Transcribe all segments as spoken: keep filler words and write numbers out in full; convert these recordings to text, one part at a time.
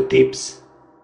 Tips.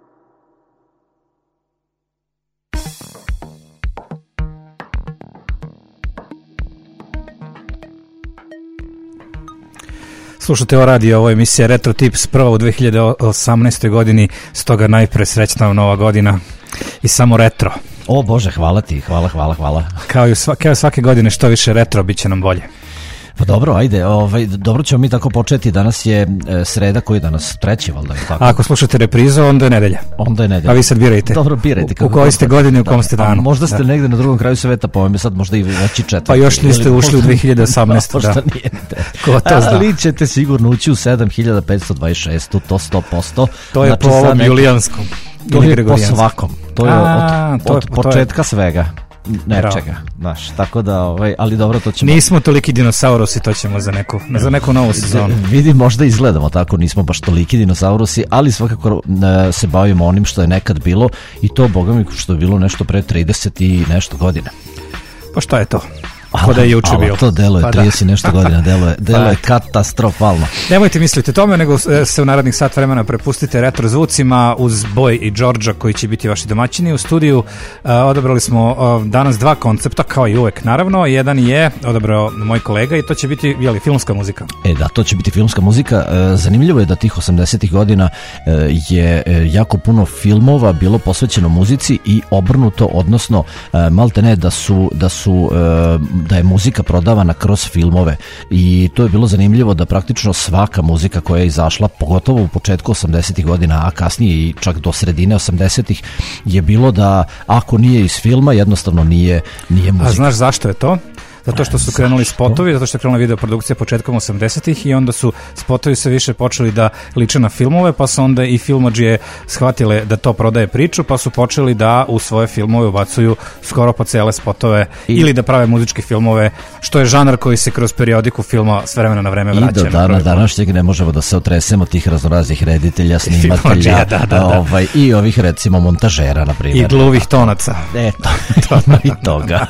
Slušate o radio, ovo je emisija Retro Tips, prva u dve hiljade osamnaestoj godini, stoga najpre srećna nova godina i samo retro. O Bože, hvala ti, hvala, hvala, hvala. Kao i svake, svake godine što više retro, bit će nam bolje. Pa dobro, ajde, ovaj, dobro ćemo mi tako početi, danas je e, sreda, koji je danas, treći, valjda, tako? Ako slušate reprizu, onda je nedelja. Onda je nedelja. A vi sad birajte. Dobro, birajte. U, u kojoj ste godini, u kom ste danu. Možda ste da. negde na drugom kraju sveta, pa vam je sad možda i veći četvrti. Pa još niste ušli u dve hiljade osamnaestu. Možda da. nijete. Ko to zna? Ali ćete sigurno ući u sedam hiljada petsto dvadeset šest, to sto posto. To je znači, po ovom neki... julijanskom. To je po svakom. To je A, od, to je, od početka je... svega. Nečega, znaš, tako da, ovaj, ali dobro, to ćemo... Nismo toliki dinosaurusi, to ćemo za neku, za neku novu sezonu. Vidim, možda izgledamo tako, nismo baš toliki dinosaurusi, ali svakako e, se bavimo onim što je nekad bilo i to, boga mi, što je bilo nešto pre trideset i nešto godina. Pa šta je to? Ko da je juče ali bio. To delo je pa trideset nešto godina, delo je, delo je katastrofalno. Nemojte misliti tome, nego se u narednih sat vremena prepustite retro zvucima uz Boj i Đorđa koji će biti vaši domaćini u studiju. Uh, odabrali smo uh, danas dva koncepta, kao i uvek naravno. Jedan je odabrao moj kolega i to će biti, jeli, filmska muzika. E da, to će biti filmska muzika. E, zanimljivo je da tih osamdesetih godina e, je e, jako puno filmova bilo posvećeno muzici i obrnuto, odnosno e, malte ne da su, da su e, da je muzika prodavana kroz filmove i to je bilo zanimljivo da praktično svaka muzika koja je izašla, pogotovo u početku osamdesetih godina, a kasnije i čak do sredine osamdesetih, je bilo da ako nije iz filma, jednostavno nije, nije muzika. A znaš zašto je to? Zato što su krenuli spotovi, zato što je krenula videoprodukcija početkom osamdesetih i onda su spotovi sve više počeli da liče na filmove, pa su onda i filmadžije shvatile da to prodaje priču, pa su počeli da u svoje filmove ubacuju skoro pa cele spotove I, ili da prave muzičke filmove, što je žanar koji se kroz periodiku filma s vremena na vreme vraća. I do dana današnjeg ne možemo da se otresemo tih raznoraznih reditelja, snimatelja, da, da, da. Ovaj, i ovih recimo montažera, na primjer. I gluvih tonaca. Eto, to, i toga.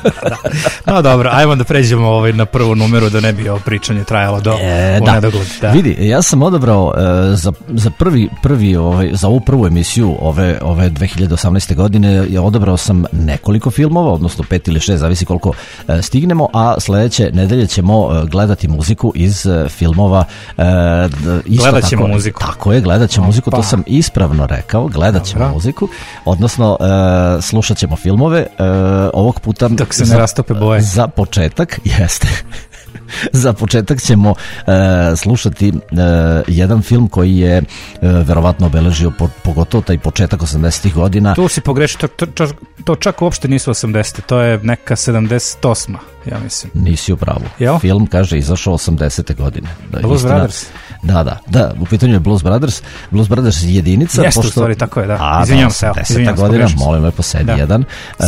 No dobro, ajmo da pređemo ovaj na prvu numeru da ne bi ovo pričanje trajalo do e, u da. nedogled. Da. Vidi, ja sam odabrao e, za, za prvi, prvi ovaj, za ovu prvu emisiju ove, ove dve hiljade osamnaeste godine ja odabrao sam nekoliko filmova, odnosno pet ili šest, zavisi koliko e, stignemo, a sledeće nedelje ćemo e, gledati muziku iz e, filmova. E, isto gledat ćemo tako, muziku. Tako je, gledat ćemo Opa. muziku, to sam ispravno rekao, gledat ćemo Dobra. muziku, odnosno e, slušat ćemo filmove, e, ovog puta... Dok se ne rastope boje. Za početak jeste. Za početak ćemo e, slušati e, jedan film koji je e, verovatno obeležio po, pogotovo taj početak osamdesetih godina. Tu si pogrešio, to, to, to čak uopšte nisu osamdesete, to je neka sedamdeset osma, ja mislim. Nisi u pravu. Jel? Film, kaže, izašao osamdesete godine. Da, Blues istina, Brothers. Da, da, da, u pitanju je Blues Brothers. Blues Brothers jedinica. Jeste, pošto, u stvari, tako je, da. A, izvinjam da, se, deseta godina, molim lepo, sedam jedan. E,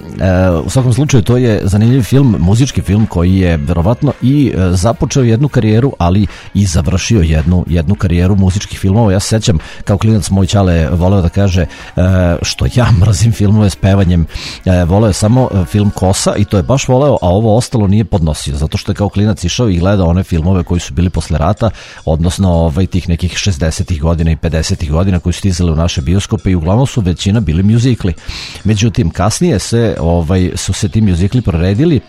e, u svakom slučaju, to je zanimljiv film, muzički film koji je verovatno i e, započeo jednu karijeru, ali i završio jednu, jednu karijeru muzičkih filmova. Ja se sećam, kao klinac moj ćale voleo da kaže e, što ja mrzim filmove s pevanjem. E, voleo je samo film Kosa i to je baš voleo, a ovo ostalo nije podnosio, zato što je kao klinac išao i gledao one filmove koji su bili posle rata, odnosno ovaj, tih nekih šezdesetih godina i pedesetih godina koji su stizali u naše bioskope i uglavnom su većina bili mjuzikli. Međutim, kasnije se, ovaj, su se ti mjuzikli proredili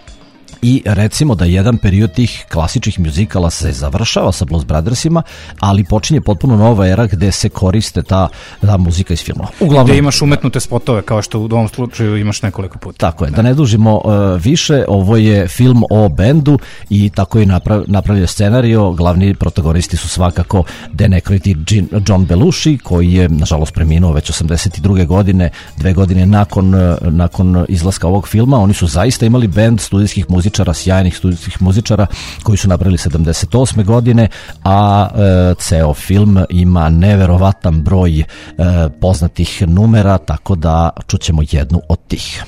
i recimo da jedan period tih klasičnih mjuzikala se završava sa Blues Brothersima, ali počinje potpuno nova era gde se koriste ta, ta muzika iz filmova. Uglavnom, gde imaš umetnute spotove, kao što u ovom slučaju imaš nekoliko puta. Tako je, da, da ne dužimo uh, više, ovo je film o bendu i tako je naprav, napravljen scenario. Glavni protagonisti su svakako Dan Aykroyd i John Belushi, koji je nažalost preminuo već osamdeset druge godine, dve godine nakon, uh, nakon izlaska ovog filma. Oni su zaista imali bend studijskih muzičara, sjajnih studijskih muzičara koji su napravili sedamdeset osme godine, a e, ceo film ima neverovatan broj e, poznatih numera, tako da čućemo jednu od tih.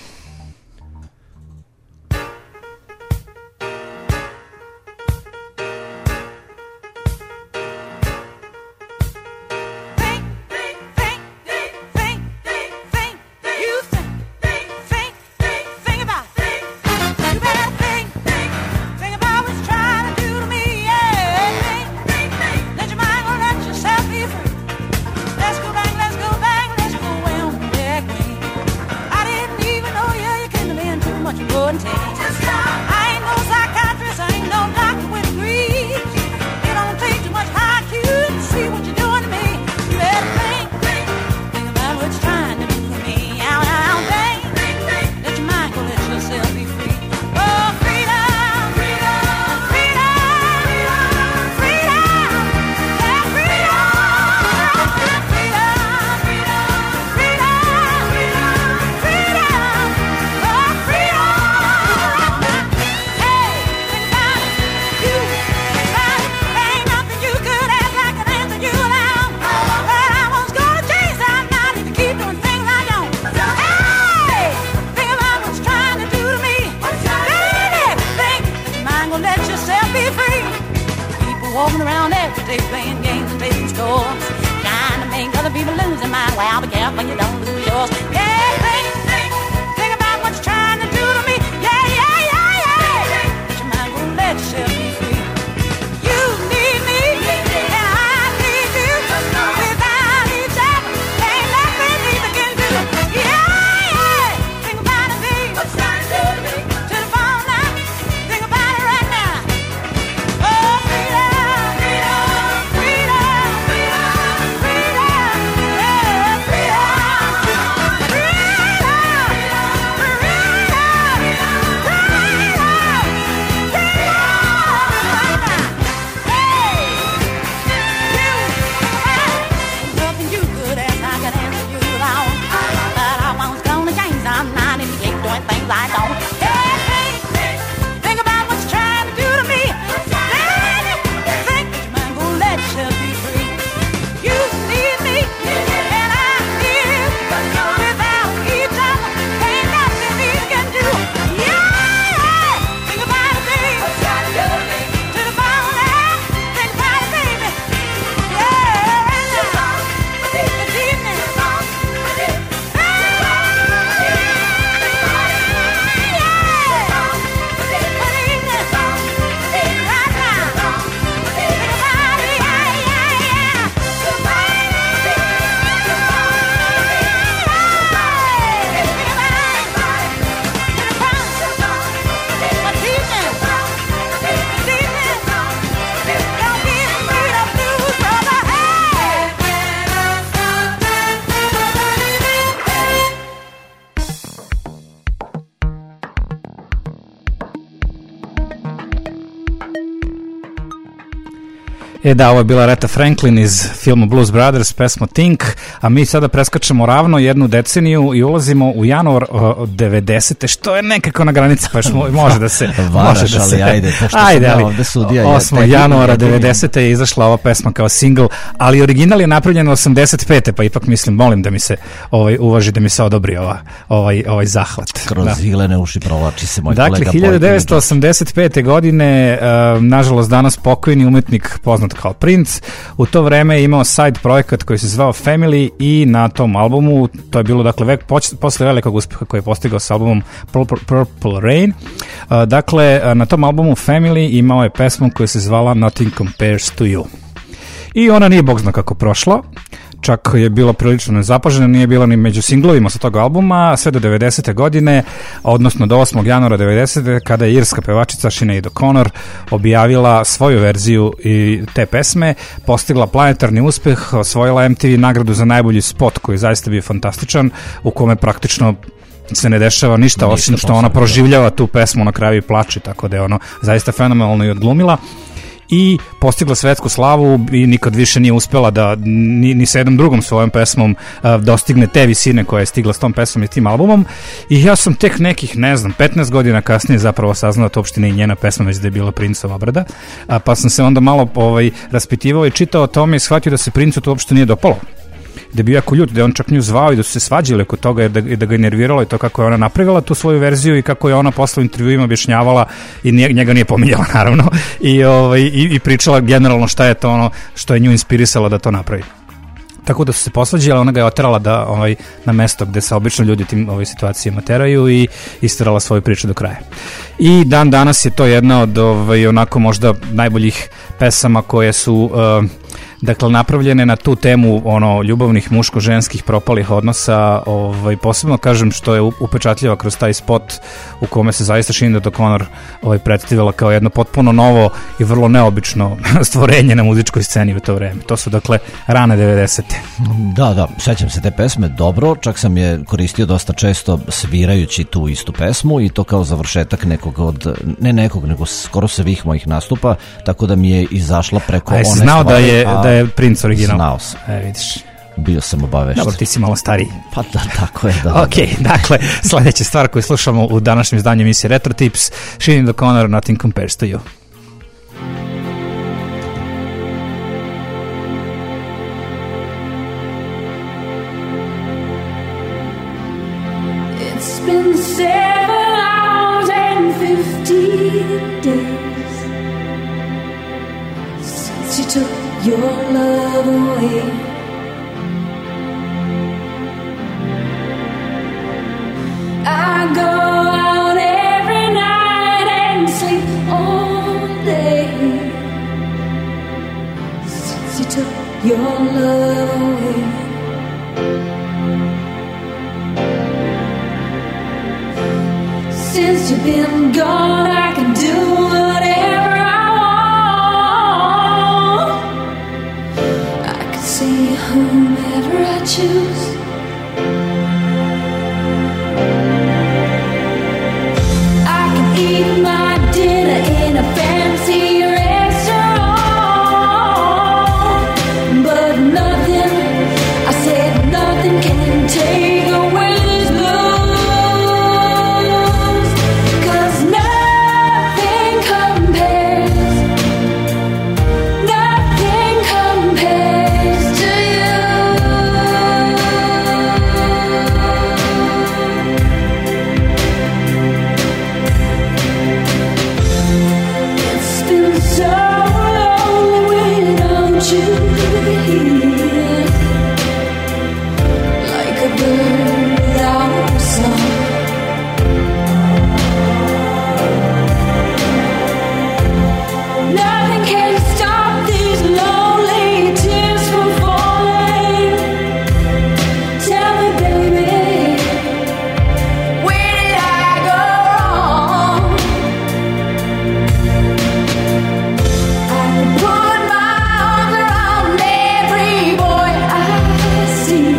Let's go back. gonna let yourself be free. People walking around every day playing games and taking scores, trying to make other people lose their mind. Well, be careful you don't lose yours. Yeah, think, think, think about what you're trying to do to me. Yeah, yeah, yeah, yeah. But your mind gonna let yourself be free. You need me, and I need you. Without each other, ain't nothing neither can do. Yeah, yeah. Think about it, babe. What you trying to do to me? To the phone now. Think about it right now. Oh, freedom, freedom, freedom, freedom, freedom, yeah, freedom, freedom, I don't. Hey, hey, hey, think about what you're trying to do to me. Daddy, think that your mind gonna let you be free. You need me, and I need you. Without each other, ain't nothing we can do. Yeah, think about it, baby. What you trying to do to me? To the bone now. Think about it, baby. Yeah, this evening. E da, ovo je bila Aretha Franklin iz filma Blues Brothers, pesma Think, a mi sada preskačemo ravno jednu deceniju i ulazimo u januar uh, devedesete, što je nekako na granici, pa što može da se... Varaš, može da se, ali ajde, to što ajde, sam ali, ja ovde sudija... osmog januara devedesete je izašla ova pesma kao single, ali original je napravljen osamdeset pete, pa ipak mislim, molim da mi se ovaj, uvaži, da mi se odobri ova, ovaj, ovaj zahvat. Kroz da. Iglene uši provlači se moj dakle, kolega. Dakle, hiljadu devetsto osamdeset pete godine, uh, nažalost danas pokojni umetnik poznat kao Prince, u to vreme je imao side projekat koji se zvao Family i na tom albumu, to je bilo dakle vek, poč, posle velikog uspeha koji je postigao s albumom Purple, Purple Rain, uh, dakle na tom albumu Family imao je pesmu koja se zvala Nothing Compares to You. I ona nije bog zna kako prošla, čak je bila prilično nezapažena, nije bila ni među singlovima sa tog albuma, sve do devedesete godine, odnosno do osmog januara devedesete kada je irska pevačica Sinead O'Connor objavila svoju verziju i te pesme, postigla planetarni uspeh, osvojila M T V nagradu za najbolji spot koji je zaista bio fantastičan, u kome praktično se ne dešava ništa, ništa osim što ona proživljava tu pesmu na kraju i plače, tako da je ono zaista fenomenalno i odglumila i postigla svetsku slavu i nikad više nije uspela da ni, ni sa jednom drugom svojom pesmom uh, dostigne te visine koje je stigla s tom pesmom i tim albumom. I ja sam tek nekih, ne znam, petnaest godina kasnije zapravo saznao da to uopšte nije njena pesma, već da je bila Princeva obrada. A, pa sam se onda malo ovaj, raspitivao i čitao o tome i shvatio da se Princu to uopšte nije dopalo. Da je bio jako ljut, da je on čak nju zvao i da su se svađali oko toga, jer da, da ga je nerviralo i to kako je ona napravila tu svoju verziju i kako je ona posle u intervjuima objašnjavala i njega nije pominjala naravno i, ovaj, i, i pričala generalno šta je to ono što je nju inspirisala da to napravi. Tako da su se posvađali, ona ga je oterala da, ovaj, na mesto gde se obično ljudi tim ovoj situacijama teraju i isterala svoju priču do kraja. I dan danas je to jedna od ovaj, onako možda najboljih pesama koje su uh, dakle napravljene na tu temu ono ljubavnih muško-ženskih propalih odnosa, ovaj, posebno kažem što je upečatljiva kroz taj spot u kome se zaista Sinead O'Connor ovaj, predstavila kao jedno potpuno novo i vrlo neobično stvorenje na muzičkoj sceni u to vreme. To su dakle rane devedesete. Da, da, sećam se te pesme dobro, čak sam je koristio dosta često svirajući tu istu pesmu i to kao završetak nekog od, ne nekog, nego skoro svih mojih nastupa, tako da mi je izašla preko one stvari. Znao da je, a, da je Prince original? Znao sam. E, vidiš. Bio sam obavešten. Dobro, ti si malo stariji. Pa da, tako je. Da, ok, da. Dakle, sledeća stvar koju slušamo u današnjem izdanju emisije Retro Tips, Sinead O'Connor, Nothing Compares to You. It's been seven hours and fifty days your love away. I go out every night and sleep all day since you took your love away. Since you've been gone, I can do whatever I want. I can see whomever I choose. I can eat my dinner in a fancy restaurant, but nothing, I said nothing can take away these blues, 'cause nothing compares, nothing compares to you. It's been so lonely without you here, like a bird without a song. Nothing can stop these lonely tears from falling. Tell me, baby, where did I go wrong? I put my arms around every boy I see.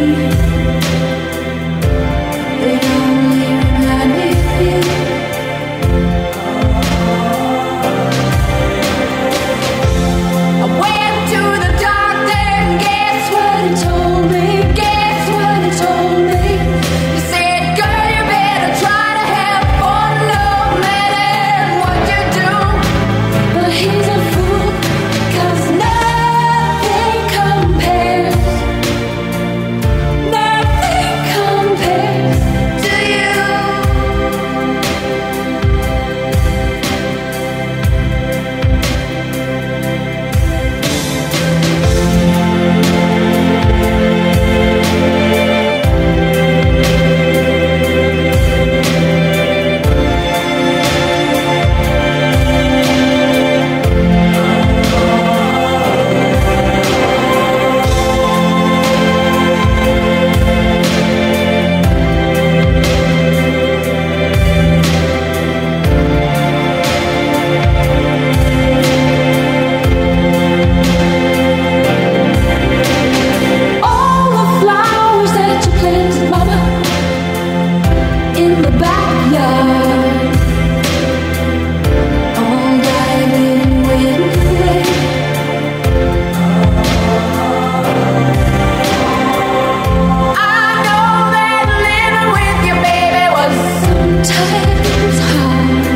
They only remind me of you. I went to the doctor and guess what he told me? Guess what he told me? He said, girl, you better try to have fun no matter what you do. But he's a fool, 'cause nothing compares, nothing compares to you. All the flowers that you planted, mama, in the backyard, all died in wind and rain. I know that living with you, baby, was sometimes hard,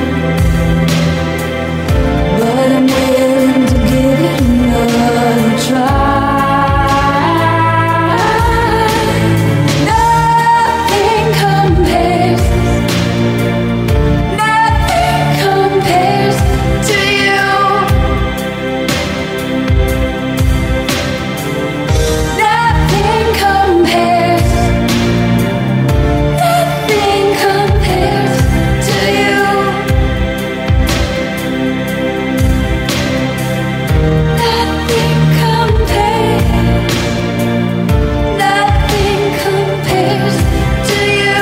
but I'm willing to give it another try. Nothing compares, nothing compares to you. Nothing compares, nothing compares to you. Nothing compares, nothing compares to you.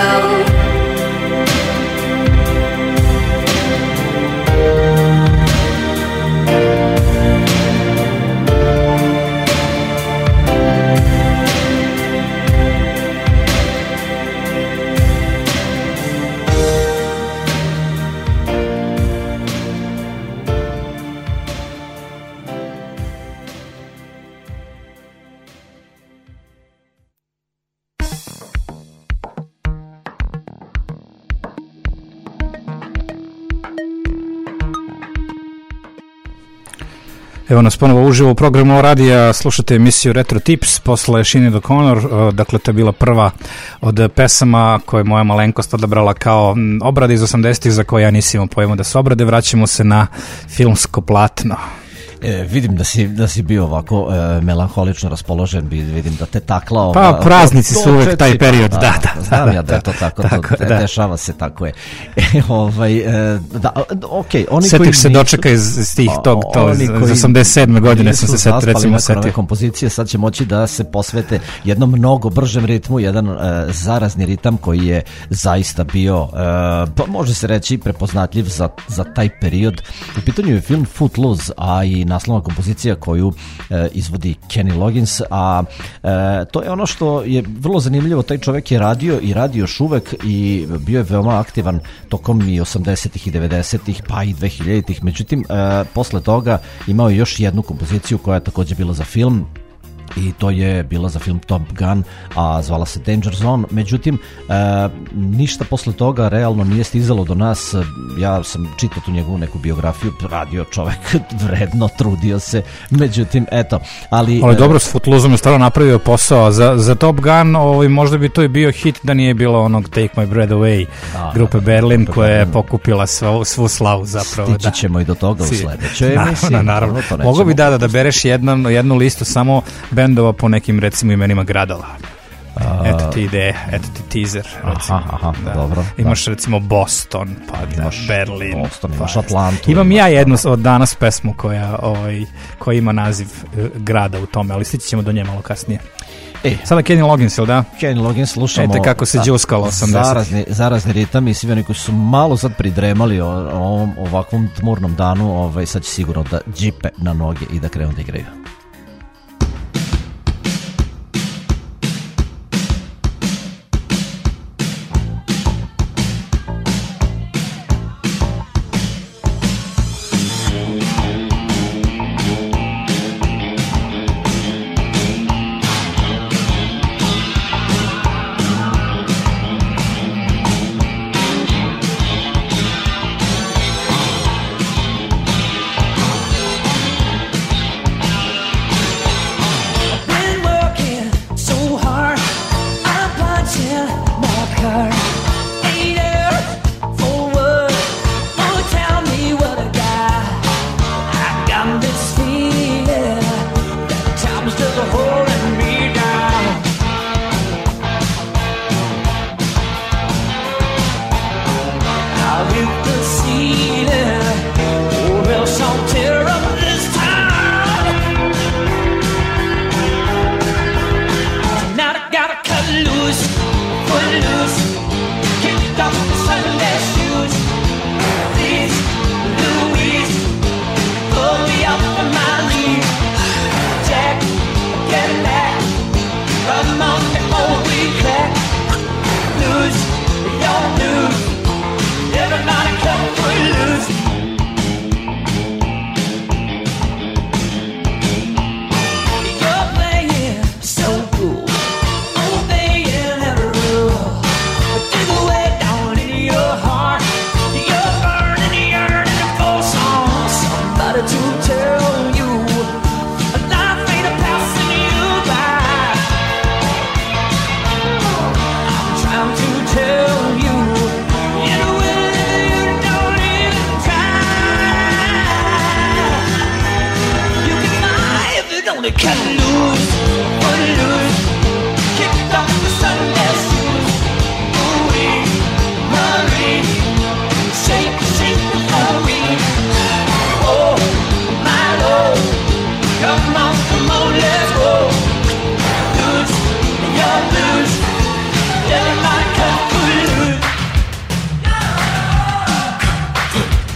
Evo nas ponovo uživo u programu radija, slušate emisiju Retro Tips posle Sinead O'Connor, dakle to je bila prva od pesama koje je moja malenkost odabrala kao obrade iz osamdesetih za koje ja nisam imao pojma da su obrade. Vraćamo se na filmsko platno. E, vidim da si, da si bio ovako e, melanholično raspoložen, vidim da te takla... Pa ova, praznici to, su uvek četiri, taj period, da, da. da znam da, ja da je to tako, tako to, da. dešava se, tako je. E, ovaj, e, da, okej, okay, oni koji Setiš se nisu, dočeka iz, iz tih tog, to, oni iz koji osamdeset sedme godine sam se set, recimo setio. setio. Kompozicije sad će moći da se posvete jednom mnogo bržem ritmu, jedan uh, zarazni ritam koji je zaista bio, uh, pa može se reći, prepoznatljiv za, za taj period. U pitanju je film Footloose, a i naslovna kompozicija koju uh, izvodi Kenny Loggins, a uh, to je ono što je vrlo zanimljivo, taj čovek je radio i radi još uvek i bio je veoma aktivan tokom i osamdesetih i devedesetih pa i dvehiljaditih. Međutim, uh, posle toga imao je još jednu kompoziciju koja je takođe bila za film i to je bila za film Top Gun, a zvala se Danger Zone. Međutim, e, ništa posle toga realno nije stizalo do nas. Ja sam čitao tu njegovu neku biografiju, radio čovek vredno, trudio se, međutim, eto. Ali, ali dobro, s Footloose-om je stvarno napravio posao. Za, za Top Gun ovaj, možda bi to i bio hit da nije bilo onog Take My Breath Away a, grupe Berlin grupe koja Berlin. je pokupila svu, svu slavu zapravo. Stići ćemo da. i do toga u sledećoj emisiji. Naravno, naravno. Mogu bi da, da, da bereš jednu, jednu listu samo bendova po nekim recimo imenima gradova. Eto ti ideje, eto ti teaser. Recimo. Aha, aha, da. dobro. Imaš da. recimo Boston, pa imaš Berlin. Boston, pa imaš Atlantu. Imam ja jednu od danas pesmu koja, ovaj, koja ima naziv uh, grada u tome, ali stići ćemo do nje malo kasnije. E, sada Kenny Loggins, ili da? Kenny Loggins, slušamo. Ete kako se džuskalo osamdeset. Zarazni, zarazni ritam i svi oni koji su malo sad pridremali o, o ovom ovakvom tmurnom danu, ovaj, sad će sigurno da džipe na noge i da krenu da igraju.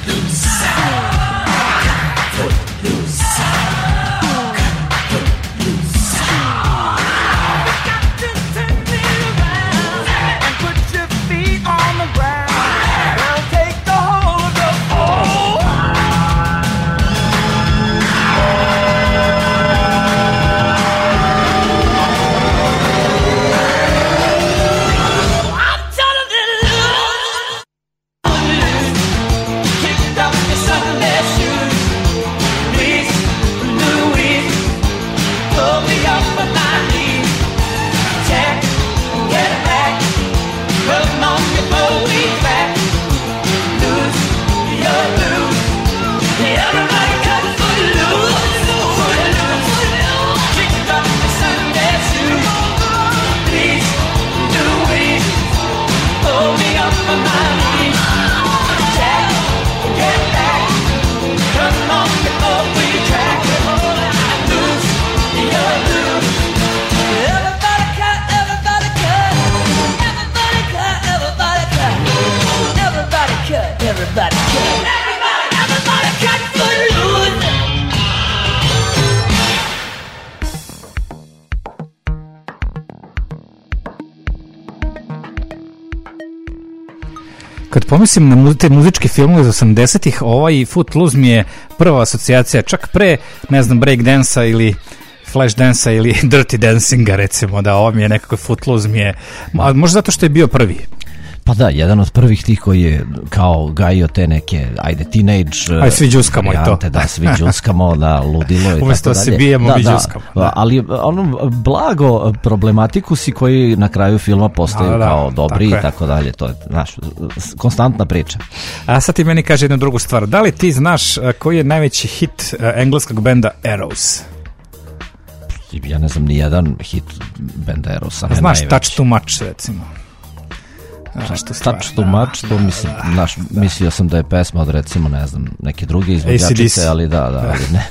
Footloose. Kad pomislim na mu, te muzičke filmove iz osamdesetih, ovaj Footloose mi je prva asocijacija, čak pre, ne znam, breakdansa ili Flashdance-a ili Dirty Dancinga, recimo, da ovo mi je nekako Footloose mi je, a možda zato što je bio prvi. Pa da, jedan od prvih tih koji je kao gajio te neke, ajde, teenage... Aj, svi džuskamo i to. Da, svi džuskamo, da, ludilo i tako dalje. Umesto se bijemo, da, mi da, džuskamo. Da. Ali ono, blago problematiku si koji na kraju filma postaju da, da, kao dobri tako i tako dalje. To je, znaš, konstantna priča. A sad ti meni kaže jednu drugu stvar. Da li ti znaš koji je najveći hit engleskog benda Arrows? Ja ne znam ni jedan hit benda Arrows. Znaš Touch Too Much, recimo. Touch Too Much, to mislim, naš, mislio sam da je pesma od, recimo, ne znam, neke druge izvođačice, ali da, da, ali ne.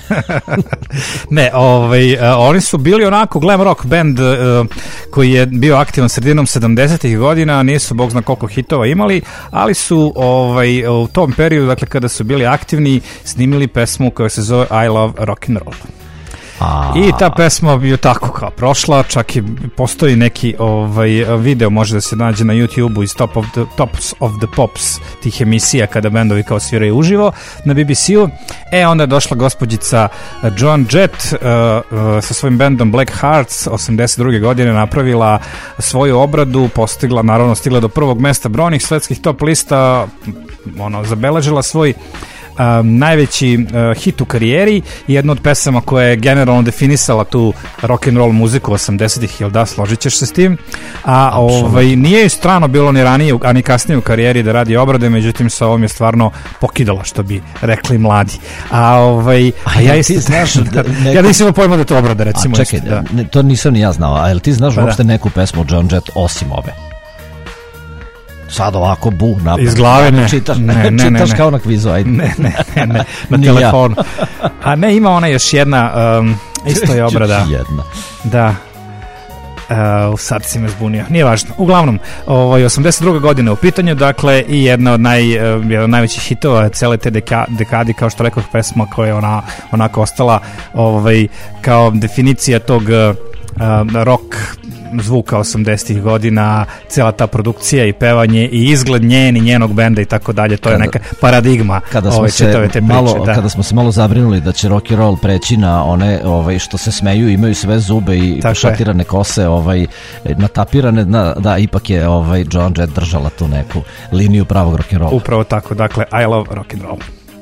Ne, ovaj, uh, oni su bili onako glam rock band uh, koji je bio aktivan sredinom sedamdesetih godina, nisu bog zna koliko hitova imali, ali su ovaj, u tom periodu, dakle, kada su bili aktivni, snimili pesmu koja se zove I Love Rock'n'Roll. A... I ta pesma bi tako kao prošla, čak i postoji neki ovaj video, može da se nađe na YouTubeu iz Top of the, Tops of the Pops, tih emisija kada bendovi kao sviraju uživo na B B C-u. E, onda je došla gospođica Joan Jett uh, uh, sa svojim bendom Black Hearts, osamdeset druge godine napravila svoju obradu, postigla, naravno stigla do prvog mesta brojnih svetskih top lista, ono, zabeležila svoj Um, najveći uh, hit u karijeri i jedna od pesama koja je generalno definisala tu rock and roll muziku osamdesetih, jel da, složit ćeš se s tim, a ovaj, nije ju strano bilo ni ranije, a ni kasnije u karijeri da radi obrade, međutim sa ovom je stvarno pokidala, što bi rekli mladi. A, ovaj, a, a ja isto znaš, da, neko... ja nisam imao pojma da to obrada, recimo. A čekaj, isto, da. Ne, to nisam ni ja znao, a jel ti znaš pa uopšte da. neku pesmu Joan Jett osim ove? Sad ovako bu napad. Iz glave ne. Čitaš, ne, ne, ne, čitaš ne. kao na kvizu, ajde. Ne, ne, ne, ne. Na telefonu. A ne, ima ona još jedna, um, isto je obrada. jedna. Da. Uh, sad si me zbunio. Nije važno. Uglavnom, ovaj, osamdeset druga godina u pitanju, dakle, i jedna od naj, uh, jedna od najvećih hitova cele te deka, dekadi, kao što rekao, pesma koja je ona, onako ostala ovaj, kao definicija tog uh, rock zvuka osamdesetih godina, cela ta produkcija i pevanje i izgled njen i njenog benda i tako dalje, to kada, je neka paradigma kada smo ove, se čitave te malo, priče. Da. Kada smo se malo zabrinuli da će rock and roll preći na one ovaj, što se smeju, imaju sve zube i pošatirane kose, ovaj, natapirane, na, da, ipak je ovaj, Joan Jett držala tu neku liniju pravog rock and rolla. Upravo tako, dakle, I love rock and roll.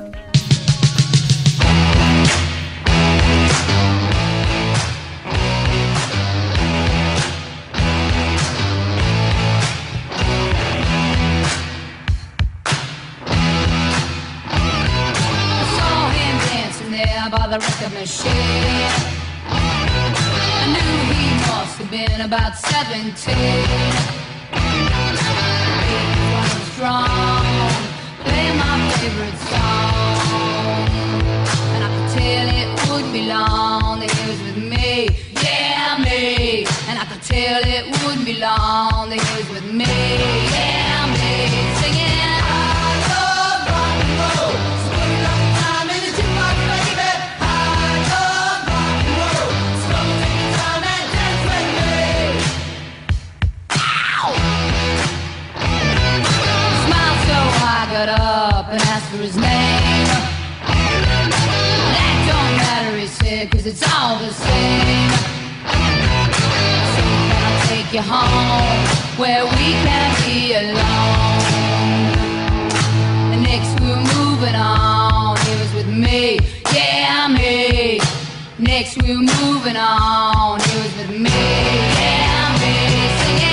By the record machine, I knew he must have been about seventeen. He was strong, play my favorite song, and I could tell it would be long that he was with me, yeah me. And I could tell it would be long that he was with me, yeah me. Singing. Got up and asked for his name. That don't matter, he said, cause it's all the same. So can I take you home where we can be alone? And next we were moving on, he was with me, yeah me. Next we were moving on, he was with me, yeah me. Singing.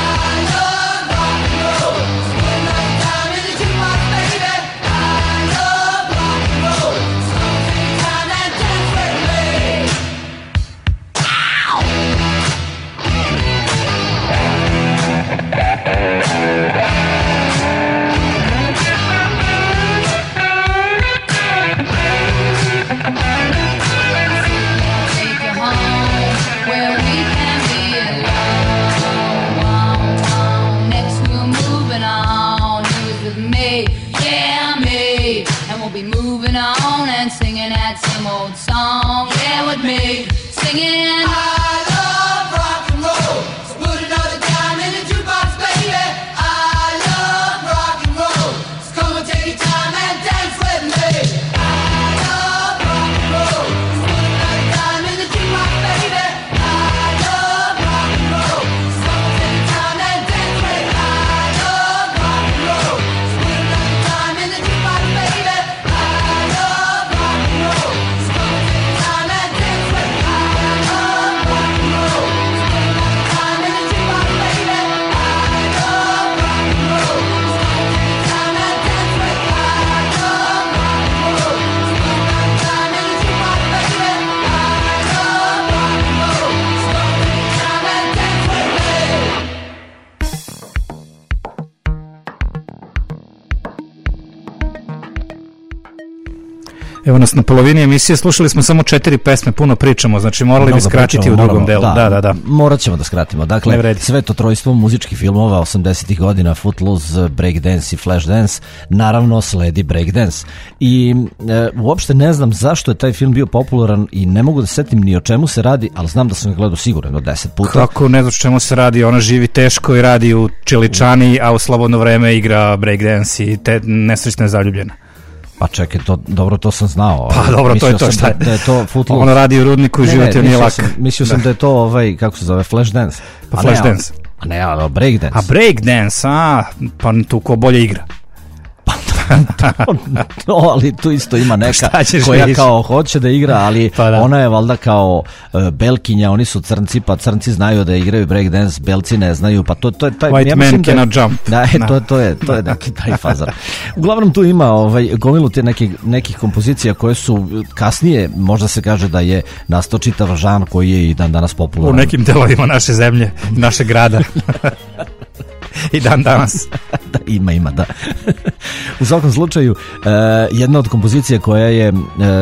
Moving on and singing that same old song, yeah, with me, singing. I love rock and roll, so put another dime in the jukebox, baby. I love rock and roll, Evo nas na polovini emisije, slušali smo samo četiri pesme, puno pričamo, znači morali bi skratiti pričamo, u drugom moramo, delu. Da, da, da, da. Morat ćemo da skratimo. Dakle, sve to trojstvo muzičkih filmova osamdesetih godina, Footloose, Breakdance i Flashdance, naravno sledi Breakdance. I e, uopšte ne znam zašto je taj film bio popularan i ne mogu da setim ni o čemu se radi, ali znam da sam ga gledao sigurno od deset puta. Kako ne znaš o čemu se radi? Ona živi teško i radi u Čeličani, a u slobodno vreme igra Breakdance i te nesrećne zaljubljene. Pa čekaj, to, dobro, to sam znao. Pa dobro, to je to šta je. Da je to Footloose. Ono radi u rudniku i život je nije lak. Mislio sam da je to, ovaj, kako se zove, Flashdance. Pa Flashdance. A ne, ali Breakdance. A Breakdance, a, pa tu ko bolje igra. No, ali tu isto ima neka koja viš? Kao hoće da igra, ali pa da. Ona je valjda kao uh, belkinja, oni su crnci, pa crnci znaju da igraju breakdance, belci ne znaju, pa to, to je taj, White ja man cannot da, jump. Da, no. to, to je, to je neki taj fazar. Uglavnom tu ima ovaj, gomilu te nekih, nekih kompozicija koje su kasnije, možda se kaže da je nastao čitav žan koji je i dan danas popularan. U nekim delovima naše zemlje, naše grada. I dan danas. Da, ima, ima, da. U svakom slučaju, uh, jedna od kompozicija koja je uh,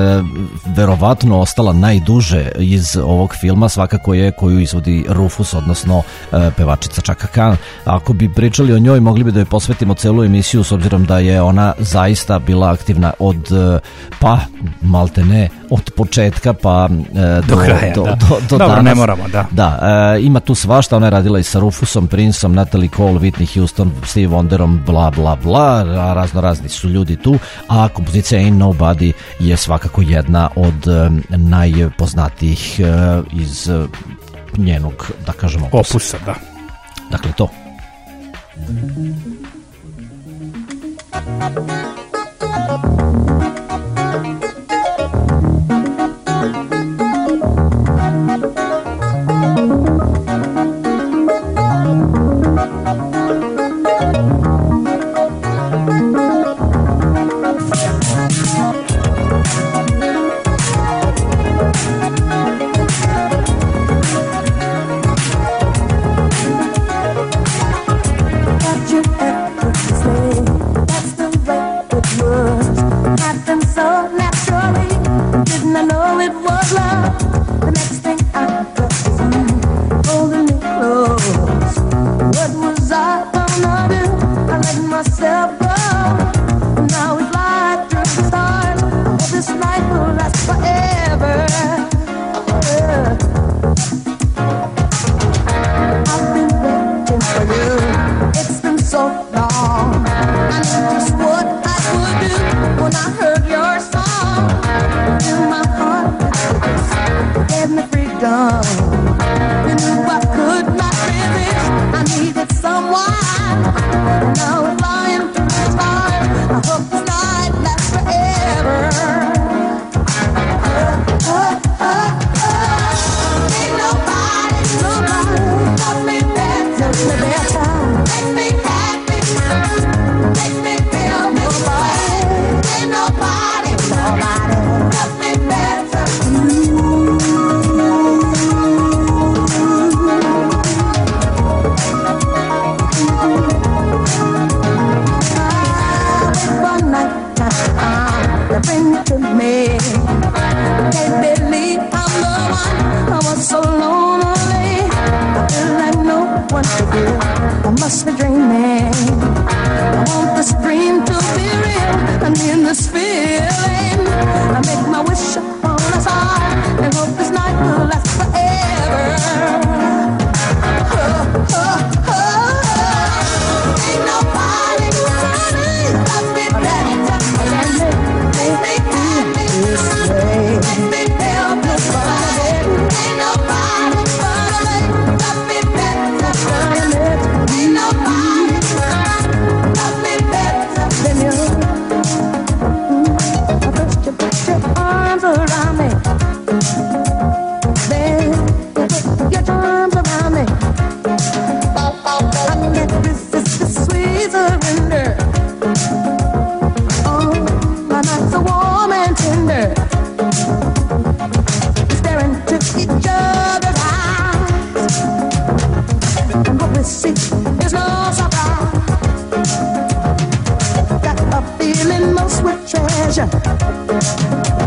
verovatno ostala najduže iz ovog filma, svakako je koju izvodi Rufus, odnosno uh, pevačica Chaka Khan. Ako bi pričali o njoj, mogli bi da joj posvetimo celu emisiju, s obzirom da je ona zaista bila aktivna od, uh, pa, malte ne, od početka, pa uh, do, do kraja, do, da. do, do Dobro, danas. ne moramo, da. Da, uh, ima tu svašta, ona je radila i sa Rufusom, Princeom, Natalie Cole, Whitney Houston, Steve Wonderom, bla, bla, bla, razno razni su ljudi tu, a kompozicija Ain't Nobody je svakako jedna od um, najpoznatijih uh, iz uh, njenog, da kažemo, opusa. Opusa, da. Dakle, to. Got a feeling most with treasure.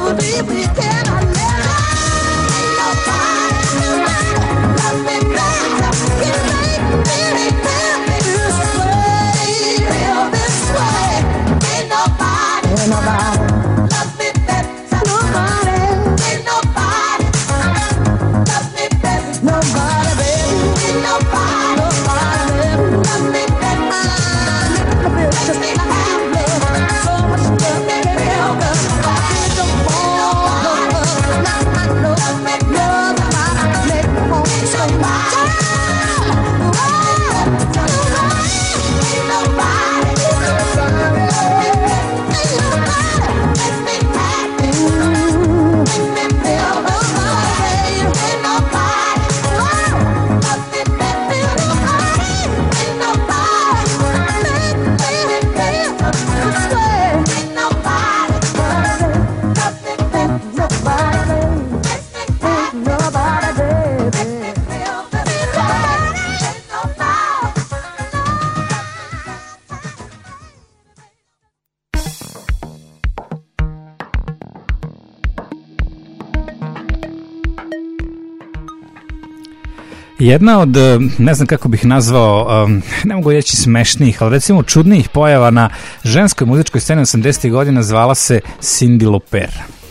Jedna od, ne znam kako bih nazvao, ne mogu reći smešnijih, ali recimo čudnijih pojava na ženskoj muzičkoj sceni osamdesetih godina zvala se Cyndi Lauper.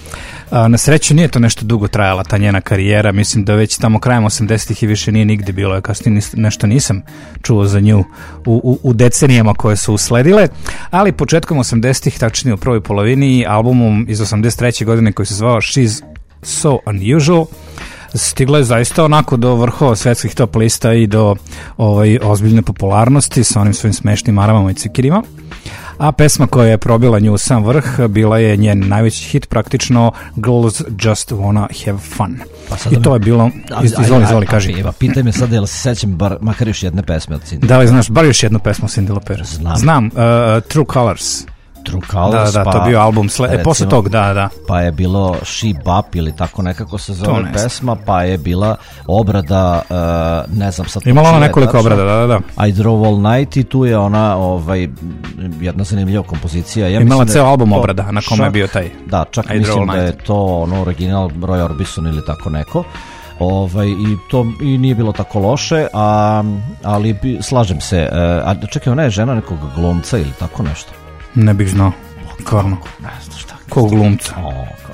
Na sreću nije to nešto dugo trajala ta njena karijera, mislim da već tamo krajem osamdesetih i više nije nigde bilo, kasnije nešto nisam čuo za nju u, u, u decenijama koje su usledile, ali početkom osamdesetih, tačnije u prvoj polovini, albumom iz osamdeset treće godine koji se zvao She's So Unusual, stigla je zaista onako do vrhova svetskih top lista i do ovaj, ozbiljne popularnosti sa onim svojim smešnim maramama i cikirima. A pesma koja je probila nju u sam vrh bila je njen najveći hit, praktično Girls Just Wanna Have Fun. Pa I to je bilo, izvoli, izvoli, kaži. Pitaj me sad, jel se sećam bar, makar još jedne pesme od Cyndi? Da li znaš, bar još jednu pesmu od Cyndi Lauper? Znam. Znam, uh, True Colors. True Colors, da, da, pa, to je bio album, sle, recimo, e, posle tog, da, da. Pa je bilo She Bop ili tako nekako se zove pesma, pa je bila obrada, uh, ne znam sad... Imala ona nekoliko obrada, da, da, da. I Drove All Night i tu je ona, ovaj, jedna zanimljiva kompozicija. Ja Imala ceo album to, obrada na kome čak, je bio taj. Da, čak I mislim da je to ono original Roy Orbison ili tako neko. Ovaj, i to i nije bilo tako loše, a, ali bi, slažem se. A čekaj, ona je žena nekog glumca ili tako nešto? Ne bih znao, kvarno. Ne znaš šta. Kog glumca? O,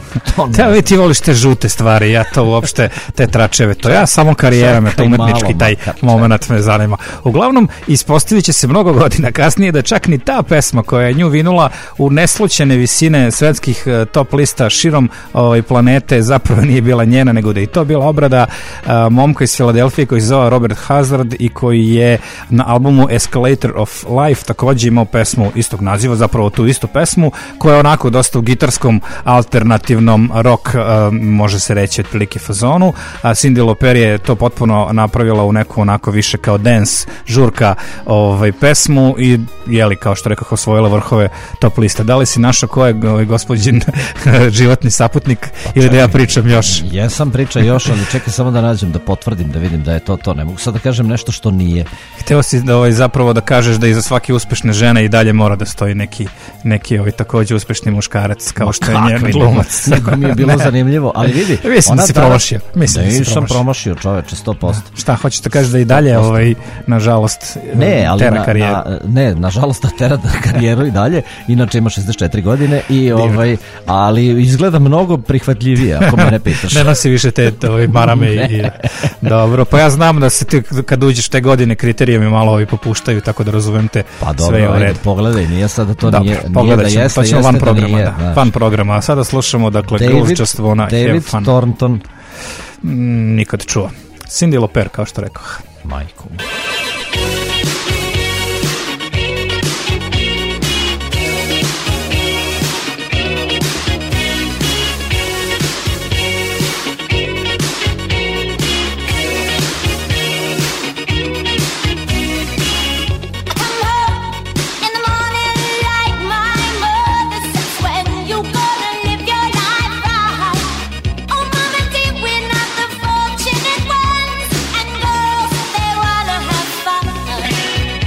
Te, vi ti voliš te žute stvari, ja to uopšte, te tračeve, to ja samo karijera me, to umetnički taj moment me zanima. Uglavnom, ispostavit će se mnogo godina kasnije da čak ni ta pesma koja je nju vinula u neslućene visine svetskih top lista širom ovaj, planete zapravo nije bila njena, nego da je i to bila obrada a, momka iz Filadelfije koji se zove Robert Hazard i koji je na albumu Escalator of Life također imao pesmu istog naziva, zapravo tu istu pesmu, koja je onako dosta u gitarskom alternativnom rock, uh, može se reći otprilike fazonu, a Cyndi Lauper je to potpuno napravila u neku onako više kao dance, žurka ovaj, pesmu i jeli kao što rekao osvojila vrhove top liste. Da li si našao ko je ovaj, gospođin životni saputnik pa, ili da ja pričam još? Jesam priča još, ali čekaj samo da nađem da potvrdim, da vidim da je to to. Ne mogu sad da kažem nešto što nije. Hteo si da ovaj, zapravo da kažeš da iza svake uspešne žene i dalje mora da stoji neki, neki ovaj, također uspešni muškarac kao što je njen glumac. Neko mi je bilo zanimljivo, ali vidi. Mislim da si promašio. Mislim da si promašio. promašio, čoveče, sto posto. Šta, hoćeš da kažeš da i dalje, ovaj, nažalost, ne, ali tera na, karijeru? Na, ne, nažalost, tera karijeru i dalje. Inače ima šezdeset četiri godine, i, ovaj, ali izgleda mnogo prihvatljivije, ako me ne pitaš. Ne nosi više te ovaj, marame. i, dobro, pa ja znam da se ti, kad uđeš te godine, kriterijumi malo ovi popuštaju, tako da razumem te pa dobro, sve u redu. Pogledaj, nije sad da to dobro, nije, nije da jeste, pa ćemo van programa, nije, da, van programa. A sada slušamo, dakle, David, Girls Just Wanna David Have Fun. Thornton. Mm, nikad čuo. Cyndi Lauper, kao što rekao. Majko. Fortunate ones and girls, they wanna have fun.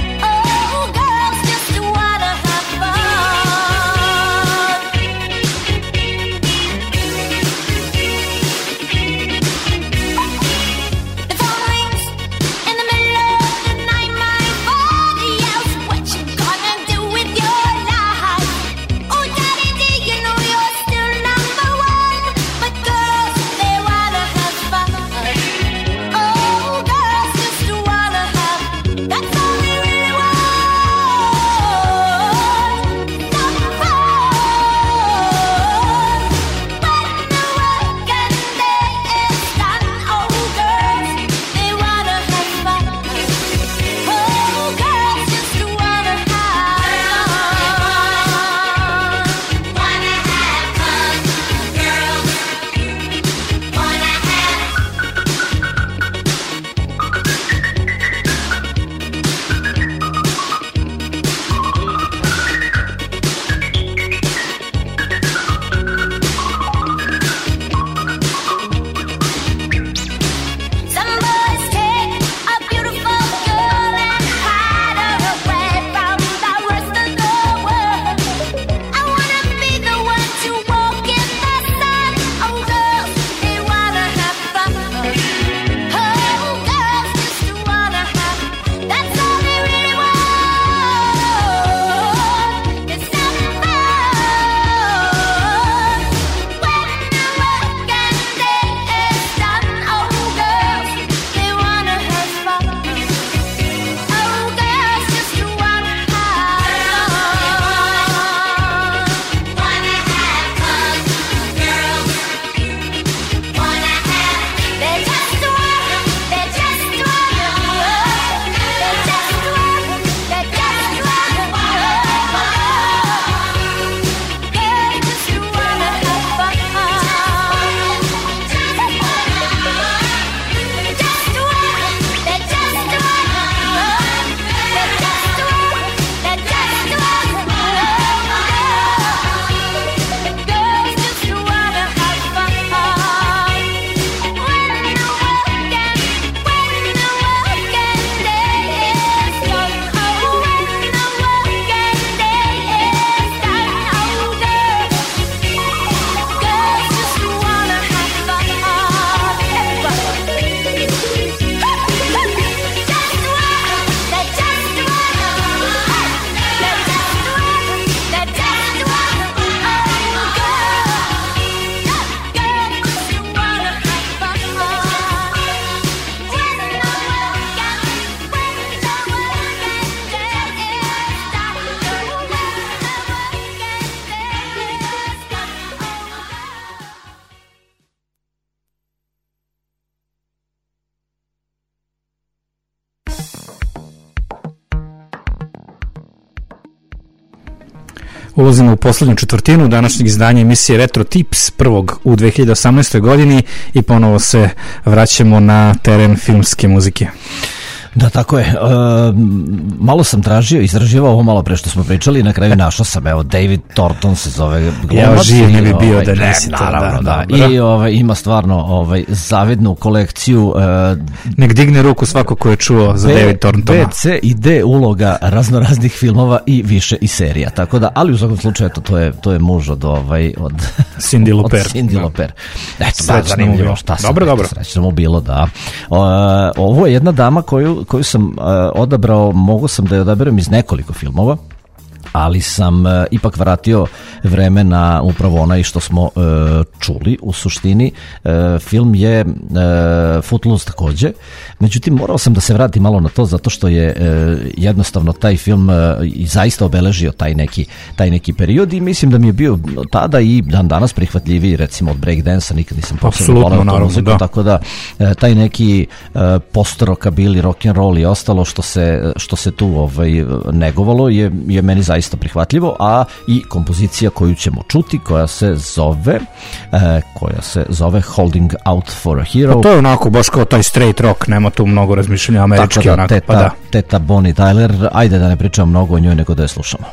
Ulazimo u poslednju četvrtinu današnjeg izdanja emisije Retro Tips, prvog u dve hiljade osamnaestoj godini, i ponovo se vraćamo na teren filmske muzike. Da, tako je. E, malo sam tražio, istraživao ovo malo pre što smo pričali i na kraju našao sam, evo, David Thornton se zove glumac. Ja živ ne bi bio ovaj, da nisi to. Naravno, da. da. I ovaj, ima stvarno ovaj, zavidnu kolekciju. E, Nek digne ruku svako ko je čuo za B, David Thorntona. B, C i D uloga raznoraznih filmova i više i serija. Tako da, ali u svakom slučaju eto, to je, to je muž od, ovaj, od Cindy Lauper. Od Cindy Lauper. Eto, Srećno da, zanimljivo. mu bilo. Šta sam Dobro, rekao, dobro. Srećno mu bilo, da. O, ovo je jedna dama koju, koju sam uh, odabrao, mogu sam da je odaberem iz nekoliko filmova, ali sam uh, ipak vratio vreme na upravo onaj što smo uh, čuli u suštini. Uh, film je uh, Footloose takođe, međutim morao sam da se vratim malo na to zato što je uh, jednostavno taj film uh, i zaista obeležio taj neki, taj neki period i mislim da mi je bio tada i dan danas prihvatljiviji recimo od breakdansa, nikad nisam posebno voleo tu muziku, da. Tako da uh, taj neki uh, post-rockabilly, rock'n'roll i ostalo što se, što se tu ovaj, negovalo je, je meni zaista prihvatljivo, a i kompozicija koju ćemo čuti, koja se zove e, koja se zove Holding Out for a Hero. Pa to je onako baš kao taj straight rock, nema tu mnogo razmišljanja, američki. Tako da, onako, teta, pa da. teta Bonnie Tyler, ajde da ne pričam mnogo o njoj nego da je slušamo.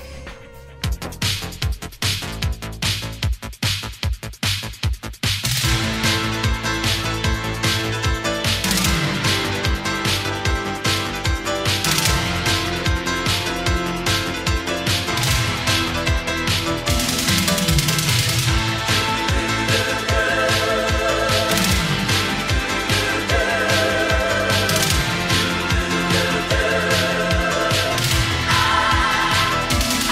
I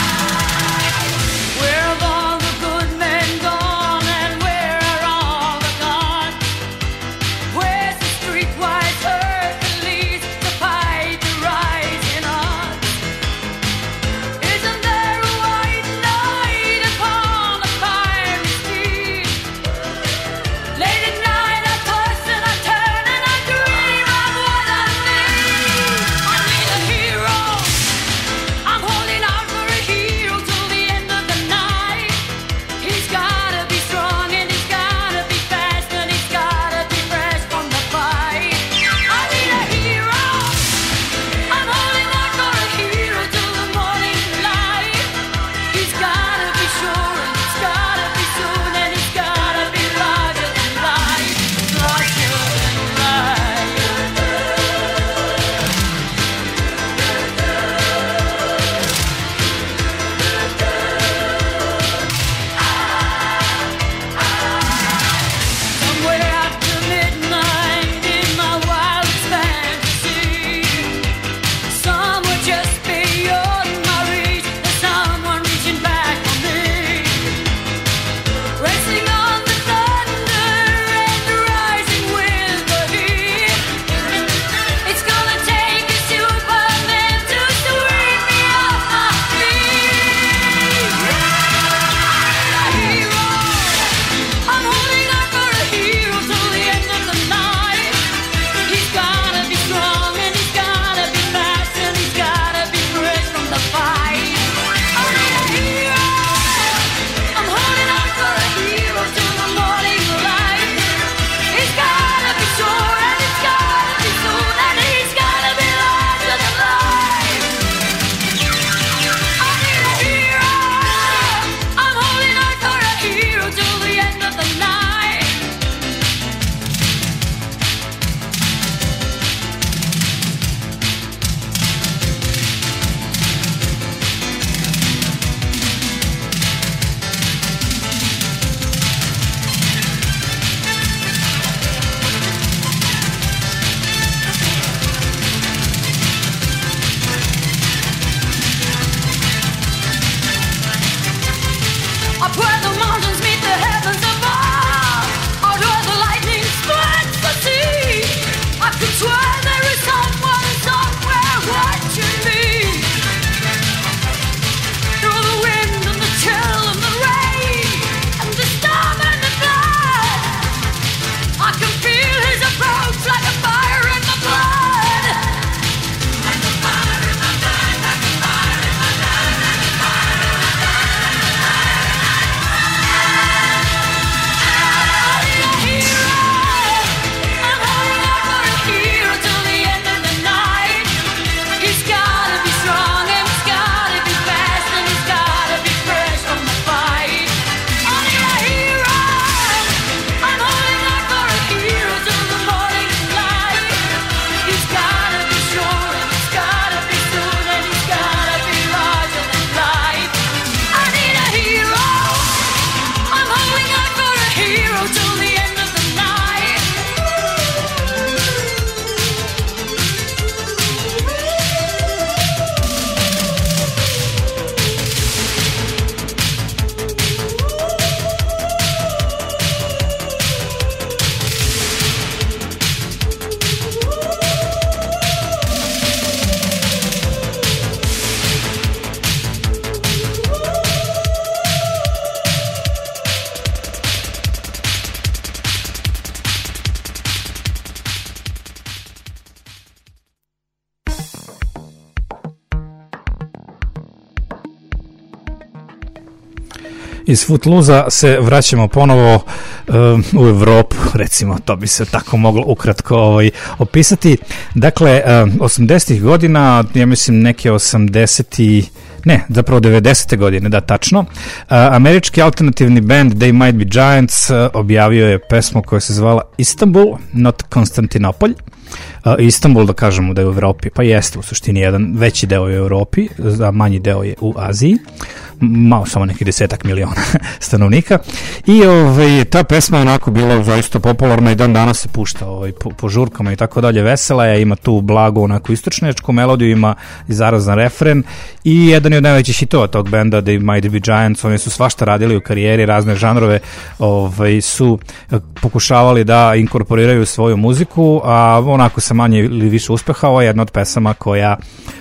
iz Footloose-a se vraćamo ponovo uh, u Evropu, recimo, to bi se tako moglo ukratko ovaj, opisati. Dakle, uh, osamdesetih godina, ja mislim neke osamdeset ne, zapravo devedesete godine, da, tačno. Uh, američki alternativni band They Might Be Giants uh, objavio je pesmu koja se zvala Istanbul, not Konstantinopolj. Uh, Istanbul, da kažemo da je u Evropi, pa jeste u suštini jedan veći deo je u Evropi, a manji deo je u Aziji, malo samo neki desetak miliona stanovnika, i ovaj, ta pesma je onako bila zaista popularna i dan danas se pušta ovaj, po, po žurkama i tako dalje, vesela je, ima tu blago onako istočnjačku melodiju, ima i zarazan refren i jedan je od najvećih hitova tog benda They Might Be Giants. Oni su svašta radili u karijeri, razne žanrove ovaj, su pokušavali da inkorporiraju svoju muziku, a onako sa manje ili više uspeha. Ovo je jedna od pesama koja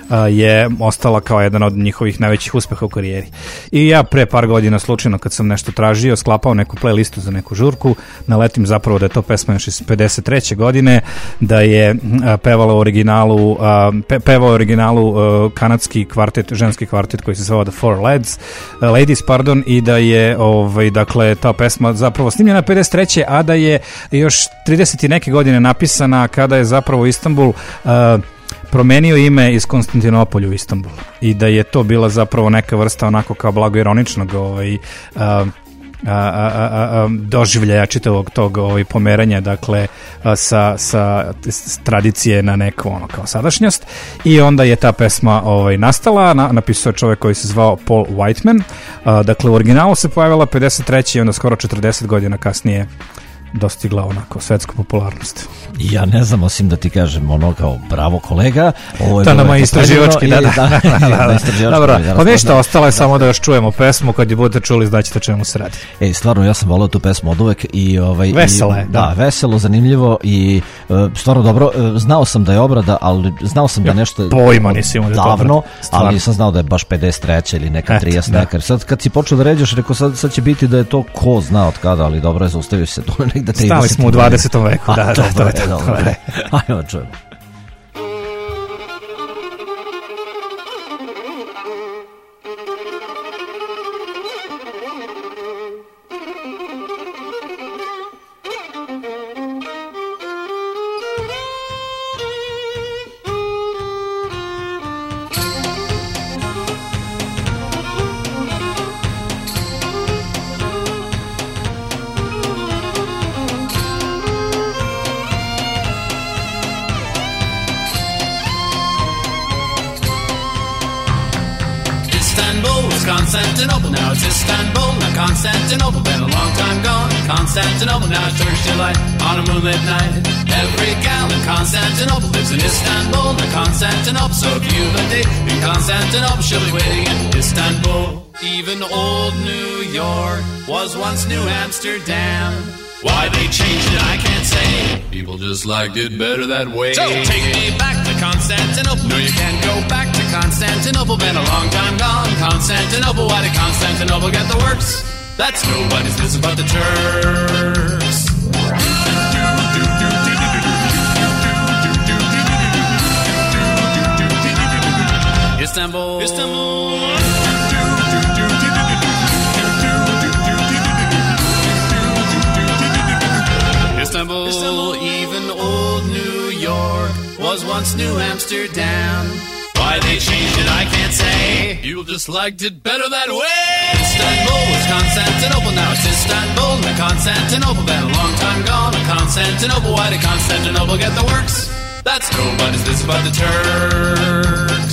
je ostala kao jedan od njihovih najvećih uspeha u karijeri. I ja pre par godina slučajno kad sam nešto tražio, sklapao neku playlistu za neku žurku, naletim zapravo da je to pesma još iz pedeset treće godine, da je pevala u originalu pe, pevao u originalu kanadski kvartet, ženski kvartet koji se zvao The Four Lads, Ladies, pardon, i da je ovaj, dakle, ta pesma zapravo snimljena pedeset treće a da je još trideset i neke godine napisana kada je zapravo Istanbul uh, promenio ime iz Konstantinopolja u Istanbul i da je to bila zapravo neka vrsta onako kao blago ironičnog ovaj, a, a, a, a, doživljaja čitavog tog ovaj, pomeranja, dakle a, sa, sa tradicije na neku ono kao sadašnjost, i onda je ta pesma ovaj, nastala, na, napisao čovjek koji se zvao Paul Whiteman. A, dakle u originalu se pojavila pedeset treće i onda skoro četrdeset godina kasnije dostigla onako svetsku popularnost. Ja ne znam, osim da ti kažem ono kao bravo kolega. Ovo je to nama istraživački, da, da. da, da, da, da Dobro, pa ništa, ostalo je samo da još čujemo pesmu, kad je budete čuli znaćete čemu se radi. Ej, stvarno, ja sam volao tu pesmu od uvek i ovaj vesela je, da. da, veselo, zanimljivo i uh, stvarno dobro. Uh, znao sam da je obrada, ali znao sam da nešto pojma nisi imao davno, ali nisam znao da je baš pedeset treća ili neka trideset neka. Sad kad si počeo da ređaš, rekao sad sad će biti da je to ko zna od kada, ali dobro je, zaustavio se to negde trideset. Stali smo u dvadesetom veku, da, da, to je to. Ajmo, čujemo. Constantinople, now it's Istanbul, now Constantinople, been a long time gone. Constantinople, now it's Turkish delight on a moonlit night. Every gal in Constantinople lives in Istanbul, now Constantinople. So if you've a date in Constantinople, she'll be waiting in Istanbul. Even old New York was once New Amsterdam. Why they changed it, I can't say. People just liked it better that way. So take me back to Constantinople. No, you can't go back to Constantinople. Been a long time gone. Constantinople, why did Constantinople get the works? That's nobody's business but the Turks. Istanbul, Istanbul. Istanbul, Istanbul, even old New York was once New Amsterdam. Why they changed it, I can't say. You just liked it better that way. Istanbul was Constantinople, now it's Istanbul. Now Constantinople, been a long time gone. Constantinople, why did Constantinople get the works? That's nobody's business but the Turks.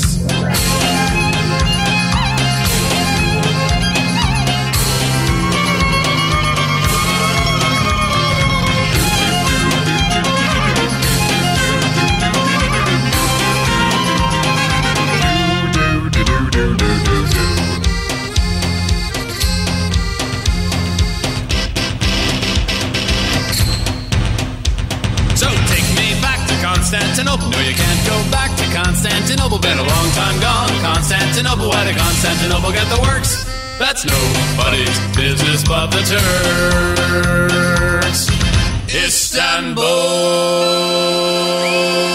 Constantinople, no, you can't go back to Constantinople. Been a long time gone. Constantinople, why did Constantinople get the works? That's nobody's business but the Turks. Istanbul.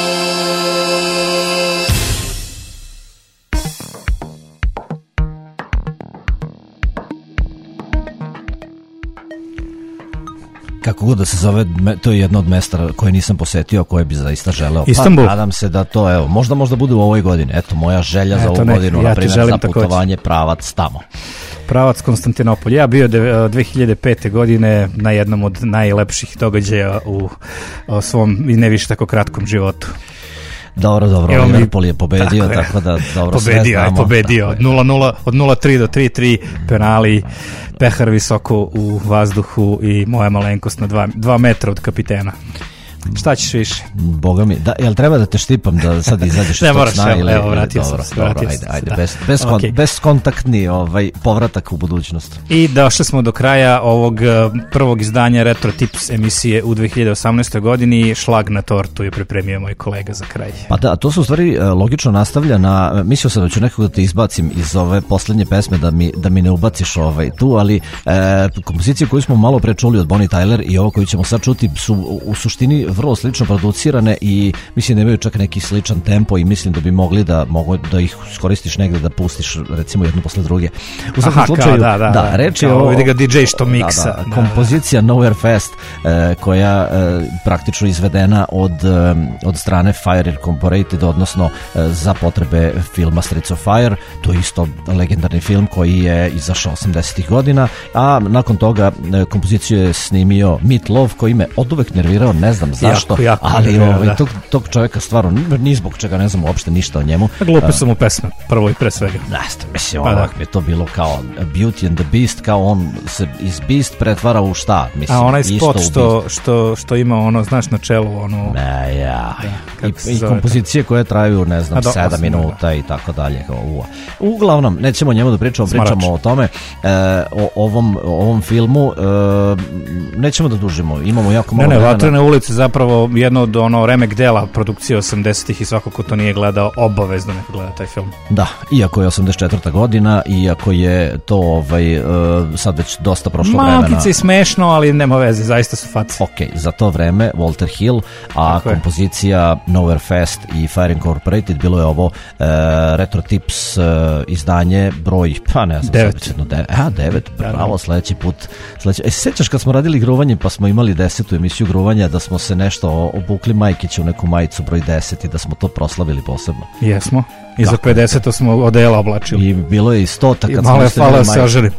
Kako god da se zove, to je jedno od mesta koje nisam posetio, koje bi zaista želeo. Istanbul. Pa nadam se da to, evo, možda možda bude u ovoj godini. Eto, moja želja Eto, za ovu nek, godinu, ja na primjer, želim za takođe. putovanje pravac tamo. Pravac Konstantinopolj. Ja bio de, dve hiljade pete godine na jednom od najlepših događaja u o, svom i ne više tako kratkom životu. Dobro, dobro, Evo mi- Liverpool je pobedio, tako je. tako, da dobro sve Pobedio, je, znamo. pobedio. Tako Od je. nula nula, od nula tri do tri tri, penali, pehar visoko u vazduhu i moja malenkost na dva, dva metra od kapitena. Šta ćeš više? Boga mi, da, jel treba da te štipam da sad izađeš iz Ne tog moraš, sna evo, ili, evo, ili- vratio sam dobro, se, dobro, vratio ajde, sam se, ajde, da. bez, bez, kon, Okej. bezkontaktni ovaj, povratak u budućnost. I došli smo do kraja ovog eh, prvog izdanja Retro Tips emisije u dve hiljade osamnaestoj godini. Šlag na tortu je pripremio moj kolega za kraj. Pa da, to se u stvari e, logično nastavlja na, mislio sam da ću nekako da te izbacim iz ove poslednje pesme, da mi, da mi ne ubaciš ovaj, tu, ali e, kompozicije koju smo malo pre čuli od Bonnie Tyler i ovo koju ćemo sad čuti su u, u suštini vrlo slično producirane i mislim da imaju čak neki sličan tempo i mislim da bi mogli da mogu da ih skoristiš negde, da pustiš recimo jednu posle druge. U svakom Aha, kao, slučaju, da, da, da. reč je Kao o... vidi ga D J što miksa. Da, da, Da, kompozicija Nowhere Fast e, koja e, praktično izvedena od, e, od strane Fire Incorporated, odnosno e, za potrebe filma Streets of Fire. To je isto legendarni film koji je izašao osamdesetih godina, a nakon toga e, kompoziciju je snimio Meat Loaf, koji me oduvek nervirao, ne znam zašto, Jako, jako ali nervirao, ovaj, da. tog, tog čovjeka stvarno ni zbog čega ne znam uopšte ništa o njemu. Glupe su mu pesme, prvo i pre svega. Nasta, mislim, Pa ono, da. mi je to bilo kao Beauty and the Beast, kao on se iz Beast pretvara u šta? Mislim, A onaj isto spot u što, što, što ima ono, znaš, na čelu, ono... Ne, ja. kako se I, i zove kompozicije koje traju, ne znam, A do- sedam osam, minuta i tako dalje. kao, ua. Uglavnom, nećemo o njemu da pričamo, Smarač. pričamo o tome, e, o, ovom, o ovom filmu, e, nećemo da dužimo, imamo jako Ne, malo ne, vremena. Vatrene ulice zapravo jedno od ono remek dela produkcije osamdesetih i svako ko to nije gledao obavezno neka gleda taj film. Da, iako je osamdeset četvrta godina, iako je to ovaj, e, sad već dosta prošlo vremena. Malkice i smešno, ali nema veze, zaista su face. Ok, za to vreme Walter Hill, a Tako je. kompozicija Nowhere Fast i Fire Incorporated, bilo je ovo e, Retro Tips e, izdanje broj, pa ne znam, Devet. sad već jedno de, a, devet, Da, bravo, da. sledeći put. Sledeći, e, sećaš kad smo radili gruvanje, pa smo imali desetu emisiju gruvanja, da smo se nešto obukli Majkića u neku majicu broj deset i da smo to proslavili posebno. Jesmo. I za pedeseto smo odela oblačili. I bilo je i stota I kad malo smo je isto falao imali se majicu. oželim.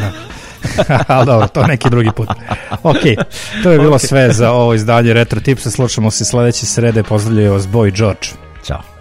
Ali dobro, to neki drugi put. Ok, to je bilo sve za ovo izdanje Retro Tipsa. Slušamo se sledeće srede. Pozdravljaju vas Boy George. Ćao.